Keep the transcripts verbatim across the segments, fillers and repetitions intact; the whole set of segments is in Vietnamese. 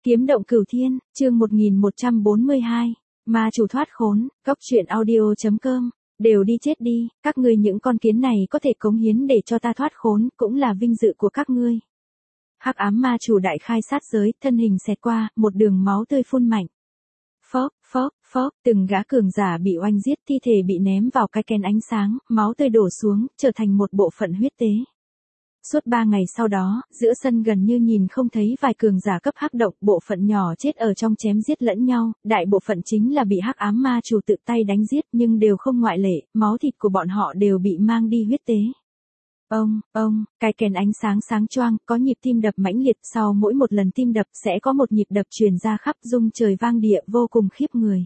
Kiếm động cửu thiên, chương một nghìn một trăm bốn mươi hai, ma chủ thoát khốn, góc truyện audio.com, đều đi chết đi, các ngươi những con kiến này có thể cống hiến để cho ta thoát khốn, cũng là vinh dự của các ngươi. Hắc ám ma chủ đại khai sát giới, thân hình xẹt qua, một đường máu tươi phun mạnh. Phốc, phốc, phốc, từng gã cường giả bị oanh giết, thi thể bị ném vào cái kén ánh sáng, máu tươi đổ xuống, trở thành một bộ phận huyết tế. Suốt ba ngày sau đó, giữa sân gần như nhìn không thấy vài cường giả cấp hắc động, bộ phận nhỏ chết ở trong chém giết lẫn nhau, đại bộ phận chính là bị hắc ám ma chủ tự tay đánh giết, nhưng đều không ngoại lệ, máu thịt của bọn họ đều bị mang đi huyết tế. Ông, ông, cái kèn ánh sáng sáng choang, có nhịp tim đập mãnh liệt, sau mỗi một lần tim đập sẽ có một nhịp đập truyền ra khắp rung trời vang địa, vô cùng khiếp người.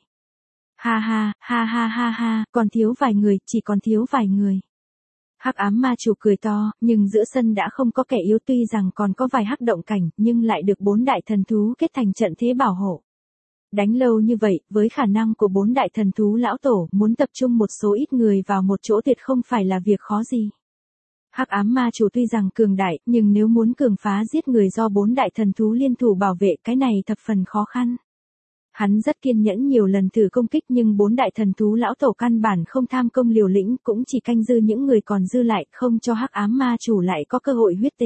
Ha ha, ha ha ha ha, còn thiếu vài người, chỉ còn thiếu vài người. Hắc ám ma chủ cười to, nhưng giữa sân đã không có kẻ yếu, tuy rằng còn có vài hắc động cảnh, nhưng lại được bốn đại thần thú kết thành trận thế bảo hộ. Đánh lâu như vậy, với khả năng của bốn đại thần thú lão tổ, muốn tập trung một số ít người vào một chỗ tuyệt không phải là việc khó gì. Hắc ám ma chủ tuy rằng cường đại, nhưng nếu muốn cường phá giết người do bốn đại thần thú liên thủ bảo vệ, cái này thập phần khó khăn. Hắn rất kiên nhẫn nhiều lần thử công kích, nhưng bốn đại thần thú lão tổ căn bản không tham công liều lĩnh, cũng chỉ canh dư những người còn dư lại, không cho hắc ám ma chủ lại có cơ hội huyết tế.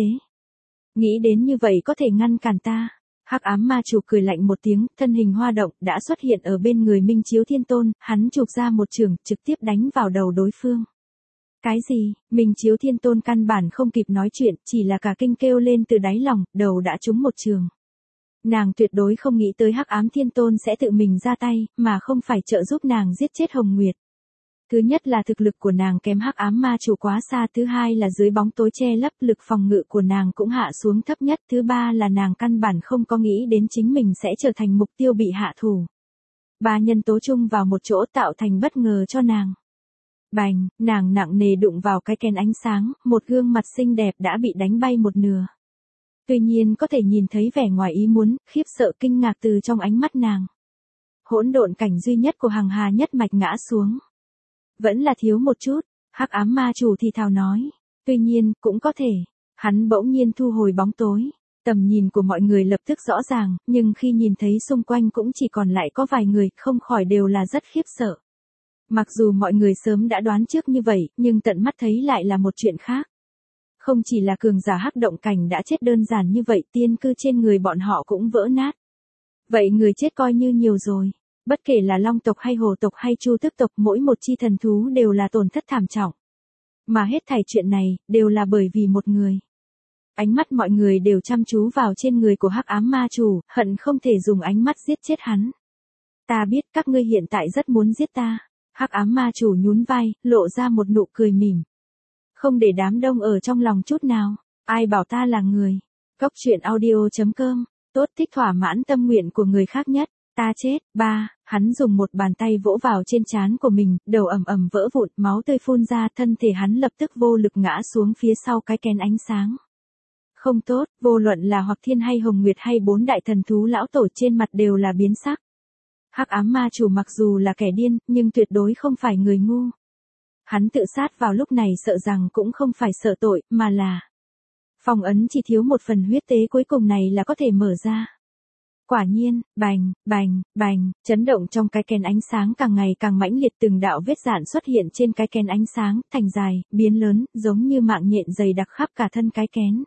Nghĩ đến như vậy có thể ngăn cản ta. Hắc ám ma chủ cười lạnh một tiếng, thân hình hoa động, đã xuất hiện ở bên người Minh Chiếu Thiên Tôn, hắn chụp ra một chưởng, trực tiếp đánh vào đầu đối phương. Cái gì? Minh Chiếu Thiên Tôn căn bản không kịp nói chuyện, chỉ là cả kinh kêu lên từ đáy lòng, đầu đã trúng một trường. Nàng tuyệt đối không nghĩ tới Hắc ám Thiên Tôn sẽ tự mình ra tay, mà không phải trợ giúp nàng giết chết Hồng Nguyệt. Thứ nhất là thực lực của nàng kém Hắc ám ma chủ quá xa, thứ hai là dưới bóng tối che lấp, lực phòng ngự của nàng cũng hạ xuống thấp nhất, thứ ba là nàng căn bản không có nghĩ đến chính mình sẽ trở thành mục tiêu bị hạ thủ. Ba nhân tố chung vào một chỗ tạo thành bất ngờ cho nàng. Bành, nàng nặng nề đụng vào cái kén ánh sáng, một gương mặt xinh đẹp đã bị đánh bay một nửa. Tuy nhiên có thể nhìn thấy vẻ ngoài ý muốn, khiếp sợ kinh ngạc từ trong ánh mắt nàng. Hỗn độn cảnh duy nhất của Hằng Hà nhất mạch ngã xuống. Vẫn là thiếu một chút, hắc ám ma chủ thì thào nói. Tuy nhiên, cũng có thể. Hắn bỗng nhiên thu hồi bóng tối. Tầm nhìn của mọi người lập tức rõ ràng, nhưng khi nhìn thấy xung quanh cũng chỉ còn lại có vài người, không khỏi đều là rất khiếp sợ. Mặc dù mọi người sớm đã đoán trước như vậy, nhưng tận mắt thấy lại là một chuyện khác. Không chỉ là cường giả hắc động cảnh đã chết đơn giản như vậy, tiên cư trên người bọn họ cũng vỡ nát. Vậy người chết coi như nhiều rồi. Bất kể là long tộc hay hồ tộc hay chu tước tộc, mỗi một chi thần thú đều là tổn thất thảm trọng. Mà hết thảy chuyện này, đều là bởi vì một người. Ánh mắt mọi người đều chăm chú vào trên người của hắc ám ma chủ, hận không thể dùng ánh mắt giết chết hắn. Ta biết các ngươi hiện tại rất muốn giết ta. Hắc ám ma chủ nhún vai, lộ ra một nụ cười mỉm. Không để đám đông ở trong lòng chút nào. Ai bảo ta là người. Góc truyện audio.com. Tốt, thích thỏa mãn tâm nguyện của người khác nhất. Ta chết. Ba, hắn dùng một bàn tay vỗ vào trên trán của mình, đầu ầm ầm vỡ vụn, máu tươi phun ra, thân thể hắn lập tức vô lực ngã xuống phía sau cái kén ánh sáng. Không tốt, vô luận là Hoặc Thiên hay Hồng Nguyệt hay bốn đại thần thú lão tổ trên mặt đều là biến sắc. Hắc ám ma chủ mặc dù là kẻ điên, nhưng tuyệt đối không phải người ngu. Hắn tự sát vào lúc này sợ rằng cũng không phải sợ tội, mà là phong ấn chỉ thiếu một phần huyết tế cuối cùng này là có thể mở ra. Quả nhiên, bành, bành, bành, chấn động trong cái kén ánh sáng càng ngày càng mãnh liệt, từng đạo vết rạn xuất hiện trên cái kén ánh sáng, thành dài, biến lớn, giống như mạng nhện dày đặc khắp cả thân cái kén.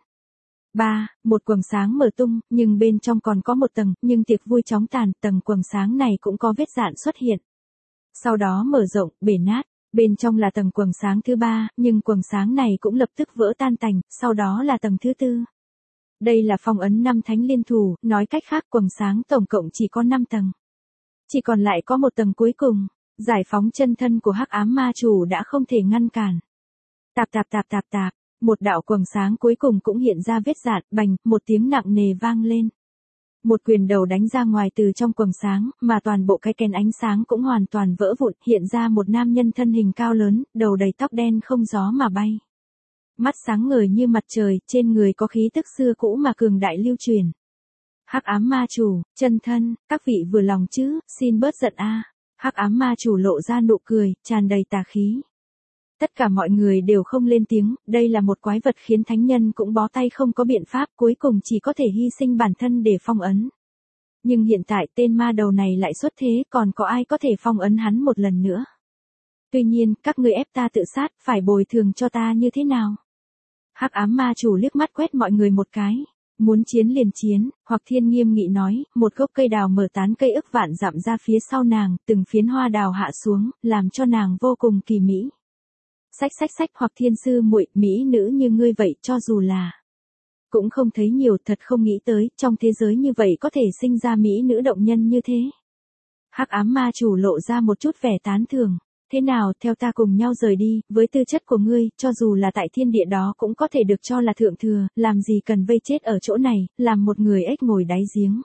Ba, một quầng sáng mở tung, nhưng bên trong còn có một tầng, nhưng tiệc vui chóng tàn, tầng quầng sáng này cũng có vết rạn xuất hiện. Sau đó mở rộng, bể nát, bên trong là tầng quầng sáng thứ ba, nhưng quầng sáng này cũng lập tức vỡ tan tành, sau đó là tầng thứ tư. Đây là phong ấn năm thánh liên thủ, nói cách khác quầng sáng tổng cộng chỉ có năm tầng. Chỉ còn lại có một tầng cuối cùng, giải phóng chân thân của hắc ám ma chủ đã không thể ngăn cản. Tạp tạp tạp tạp tạp. Một đạo quầng sáng cuối cùng cũng hiện ra vết rạn, bành, một tiếng nặng nề vang lên. Một quyền đầu đánh ra ngoài từ trong quầng sáng, mà toàn bộ cái kén ánh sáng cũng hoàn toàn vỡ vụn, hiện ra một nam nhân thân hình cao lớn, đầu đầy tóc đen không gió mà bay. Mắt sáng ngời như mặt trời, trên người có khí tức xưa cũ mà cường đại lưu truyền. Hắc ám ma chủ, chân thân, các vị vừa lòng chứ, xin bớt giận a. Hắc ám ma chủ lộ ra nụ cười, tràn đầy tà khí. Tất cả mọi người đều không lên tiếng, đây là một quái vật khiến thánh nhân cũng bó tay không có biện pháp, cuối cùng chỉ có thể hy sinh bản thân để phong ấn. Nhưng hiện tại tên ma đầu này lại xuất thế, còn có ai có thể phong ấn hắn một lần nữa. Tuy nhiên, các ngươi ép ta tự sát, phải bồi thường cho ta như thế nào? Hắc ám ma chủ liếc mắt quét mọi người một cái. Muốn chiến liền chiến, Hoặc Thiên nghiêm nghị nói, một gốc cây đào mở tán cây ức vạn dặm ra phía sau nàng, từng phiến hoa đào hạ xuống, làm cho nàng vô cùng kỳ mỹ. Xách xách xách Hoặc Thiên sư muội, mỹ nữ như ngươi vậy cho dù là cũng không thấy nhiều, thật không nghĩ tới, trong thế giới như vậy có thể sinh ra mỹ nữ động nhân như thế. Hắc ám ma chủ lộ ra một chút vẻ tán thưởng. Thế nào, theo ta cùng nhau rời đi, với tư chất của ngươi, cho dù là tại thiên địa đó cũng có thể được cho là thượng thừa, làm gì cần vây chết ở chỗ này, làm một người ếch ngồi đáy giếng.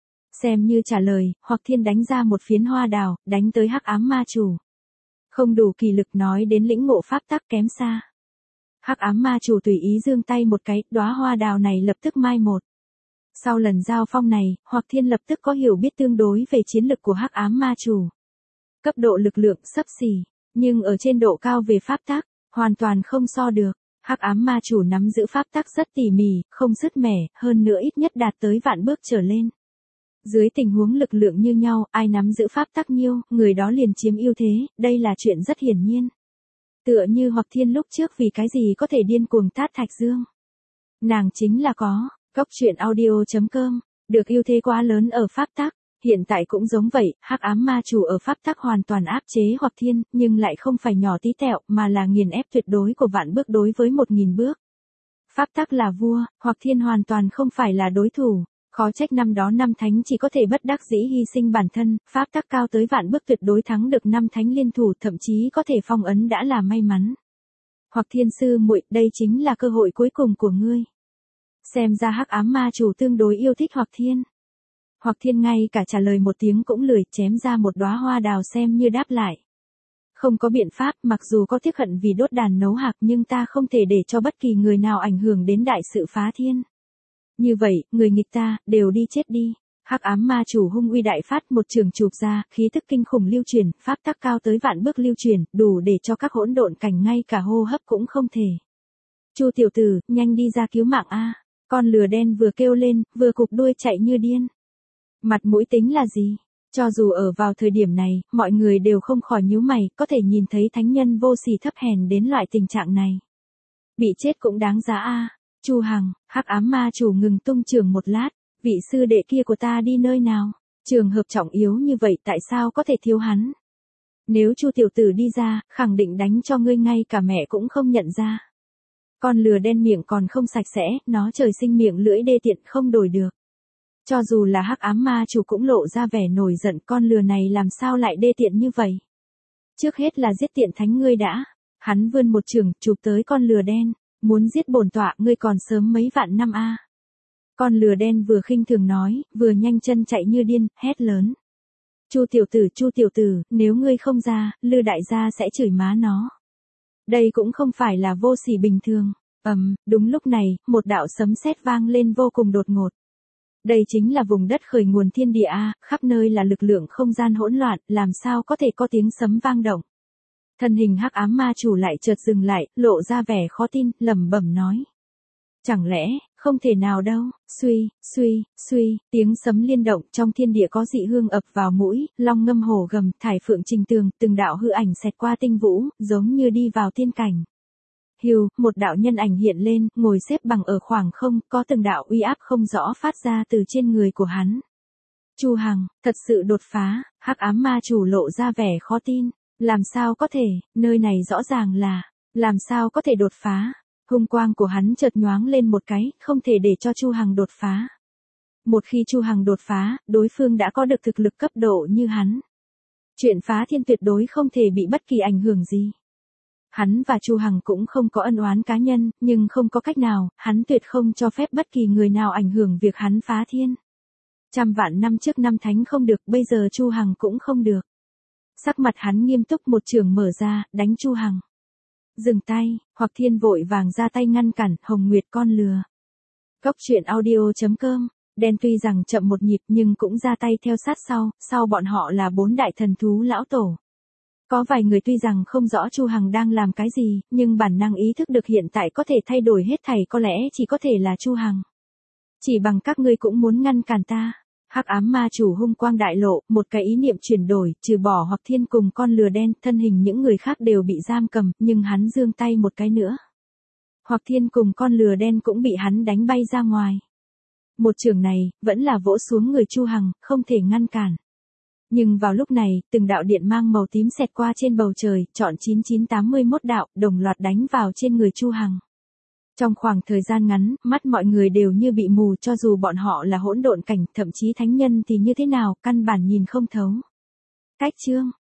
Xem như trả lời, Hoặc Thiên đánh ra một phiến hoa đào, đánh tới hắc ám ma chủ. Không đủ kỳ lực, nói đến lĩnh ngộ pháp tắc kém xa. Hắc ám ma chủ tùy ý giương tay một cái, đóa hoa đào này lập tức mai một. Sau lần giao phong này, Hoặc Thiên lập tức có hiểu biết tương đối về chiến lực của hắc ám ma chủ. Cấp độ lực lượng xấp xỉ, nhưng ở trên độ cao về pháp tắc, hoàn toàn không so được. Hắc ám ma chủ nắm giữ pháp tắc rất tỉ mỉ, không sứt mẻ, hơn nữa ít nhất đạt tới vạn bước trở lên. Dưới tình huống lực lượng như nhau, ai nắm giữ pháp tắc nhiêu, người đó liền chiếm ưu thế, đây là chuyện rất hiển nhiên. Tựa như Hoặc Thiên lúc trước vì cái gì có thể điên cuồng tát Thạch Dương. Nàng chính là có, cốc truyện audio chấm com, được ưu thế quá lớn ở pháp tắc. Hiện tại cũng giống vậy, hắc ám ma chủ ở pháp tắc hoàn toàn áp chế Hoặc Thiên, nhưng lại không phải nhỏ tí tẹo, mà là nghiền ép tuyệt đối của vạn bước đối với một nghìn bước. Pháp tắc là vua, Hoặc Thiên hoàn toàn không phải là đối thủ, khó trách năm đó năm thánh chỉ có thể bất đắc dĩ hy sinh bản thân, pháp tắc cao tới vạn bước tuyệt đối thắng được năm thánh liên thủ, thậm chí có thể phong ấn đã là may mắn. Hoặc Thiên sư muội, đây chính là cơ hội cuối cùng của ngươi. Xem ra hắc ám ma chủ tương đối yêu thích Hoặc Thiên. Hoặc Thiên ngay cả trả lời một tiếng cũng lười, chém ra một đóa hoa đào xem như đáp lại. Không có biện pháp, mặc dù có tiếc hận vì đốt đàn nấu hạc nhưng ta không thể để cho bất kỳ người nào ảnh hưởng đến đại sự phá thiên. Như vậy, người nghịch ta, đều đi chết đi. Hắc ám ma chủ hung uy đại phát, một trường chụp ra, khí tức kinh khủng lưu truyền, pháp tắc cao tới vạn bước lưu truyền, đủ để cho các hỗn độn cảnh ngay cả hô hấp cũng không thể. Chu tiểu tử, nhanh đi ra cứu mạng a! Con lừa đen vừa kêu lên, vừa cụp đuôi chạy như điên. Mặt mũi tính là gì? Cho dù ở vào thời điểm này, mọi người đều không khỏi nhíu mày, có thể nhìn thấy thánh nhân vô sỉ thấp hèn đến loại tình trạng này. Bị chết cũng đáng giá a. Chu Hằng, hắc ám ma chủ ngừng tung trường một lát, vị sư đệ kia của ta đi nơi nào? Trường hợp trọng yếu như vậy tại sao có thể thiếu hắn? Nếu Chu tiểu tử đi ra, khẳng định đánh cho ngươi ngay cả mẹ cũng không nhận ra. Con lừa đen miệng còn không sạch sẽ, nó trời sinh miệng lưỡi đê tiện không đổi được. Cho dù là hắc ám ma chủ cũng lộ ra vẻ nổi giận, con lừa này làm sao lại đê tiện như vậy. Trước hết là giết tiện thánh ngươi đã. Hắn vươn một trường, chụp tới con lừa đen. Muốn giết bổn tọa ngươi còn sớm mấy vạn năm a. Con lừa đen vừa khinh thường nói, vừa nhanh chân chạy như điên, hét lớn. Chu tiểu tử, Chu tiểu tử, nếu ngươi không ra, Lư đại gia sẽ chửi má nó. Đây cũng không phải là vô sỉ bình thường. Ầm, um, đúng lúc này, một đạo sấm sét vang lên vô cùng đột ngột. Đây chính là vùng đất khởi nguồn thiên địa a, khắp nơi là lực lượng không gian hỗn loạn, làm sao có thể có tiếng sấm vang động. Thân hình hắc ám ma chủ lại chợt dừng lại, lộ ra vẻ khó tin, lẩm bẩm nói. Chẳng lẽ, không thể nào đâu, suy, suy, suy, tiếng sấm liên động trong thiên địa có dị hương ập vào mũi, long ngâm hổ gầm, thải phượng trình tường, từng đạo hư ảnh xẹt qua tinh vũ, giống như đi vào tiên cảnh. Hiu, một đạo nhân ảnh hiện lên, ngồi xếp bằng ở khoảng không, có từng đạo uy áp không rõ phát ra từ trên người của hắn. Chu Hằng, thật sự đột phá, hắc ám ma chủ lộ ra vẻ khó tin. Làm sao có thể, nơi này rõ ràng là, làm sao có thể đột phá. Hung quang của hắn chợt nhoáng lên một cái, không thể để cho Chu Hằng đột phá. Một khi Chu Hằng đột phá, đối phương đã có được thực lực cấp độ như hắn. Chuyện phá thiên tuyệt đối không thể bị bất kỳ ảnh hưởng gì. Hắn và Chu Hằng cũng không có ân oán cá nhân, nhưng không có cách nào, hắn tuyệt không cho phép bất kỳ người nào ảnh hưởng việc hắn phá thiên. Trăm vạn năm trước năm thánh không được, bây giờ Chu Hằng cũng không được. Sắc mặt hắn nghiêm túc, một trường mở ra, đánh Chu Hằng. Dừng tay, Hoặc Thiên vội vàng ra tay ngăn cản, Hồng Nguyệt con lừa. Cốc truyện audio chấm com, đen tuy rằng chậm một nhịp nhưng cũng ra tay theo sát sau, sau bọn họ là bốn đại thần thú lão tổ. Có vài người tuy rằng không rõ Chu Hằng đang làm cái gì, nhưng bản năng ý thức được hiện tại có thể thay đổi hết thảy, có lẽ chỉ có thể là Chu Hằng. Chỉ bằng các ngươi cũng muốn ngăn cản ta. Hắc ám ma chủ hung quang đại lộ, một cái ý niệm chuyển đổi, trừ bỏ Hoặc Thiên cùng con lừa đen, thân hình những người khác đều bị giam cầm, nhưng hắn giương tay một cái nữa. Hoặc Thiên cùng con lừa đen cũng bị hắn đánh bay ra ngoài. Một trường này, vẫn là vỗ xuống người Chu Hằng, không thể ngăn cản. Nhưng vào lúc này, từng đạo điện mang màu tím xẹt qua trên bầu trời, chọn chín chín tám mươi mốt đạo, đồng loạt đánh vào trên người Chu Hằng. Trong khoảng thời gian ngắn, mắt mọi người đều như bị mù, cho dù bọn họ là hỗn độn cảnh, thậm chí thánh nhân thì như thế nào, căn bản nhìn không thấu. Cách chương